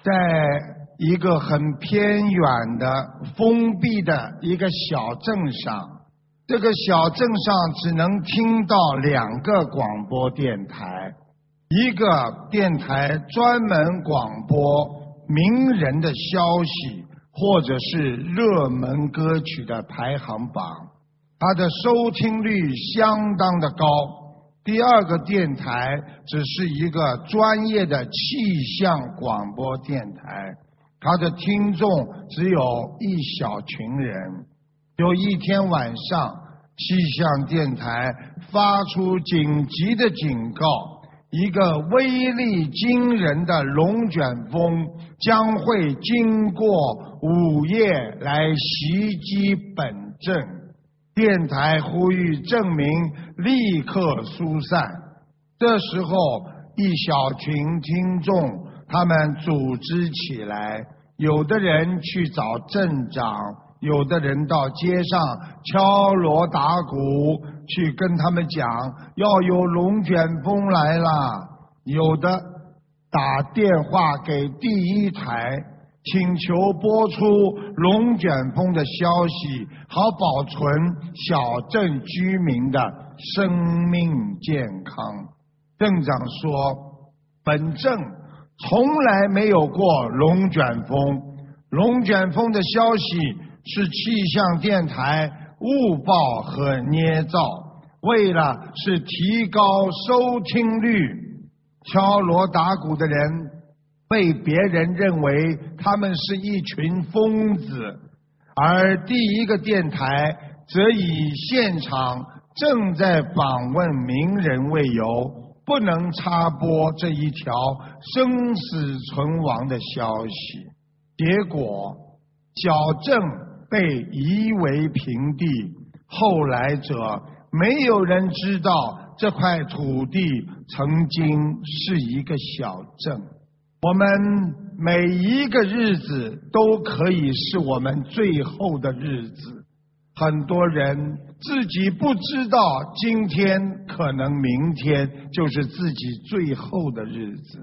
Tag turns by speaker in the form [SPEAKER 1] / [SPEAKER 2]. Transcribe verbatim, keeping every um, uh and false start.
[SPEAKER 1] 在一个很偏远的封闭的一个小镇上，这个小镇上只能听到两个广播电台，一个电台专门广播名人的消息或者是热门歌曲的排行榜，它的收听率相当的高。第二个电台只是一个专业的气象广播电台，它的听众只有一小群人。有一天晚上，气象电台发出紧急的警告，一个威力惊人的龙卷风将会经过午夜来袭击本镇。电台呼吁镇民立刻疏散。这时候，一小群听众他们组织起来，有的人去找镇长，有的人到街上敲锣打鼓，去跟他们讲要有龙卷风来了。有的打电话给第一台，请求播出龙卷风的消息，好保存小镇居民的生命健康。镇长说，本镇从来没有过龙卷风，龙卷风的消息是气象电台误报和捏造，为了是提高收听率，敲锣打鼓的人被别人认为他们是一群疯子，而第一个电台则以现场正在访问名人为由，不能插播这一条生死存亡的消息。结果小镇被夷为平地，后来者没有人知道这块土地曾经是一个小镇。我们每一个日子都可以是我们最后的日子，很多人自己不知道今天可能明天就是自己最后的日子。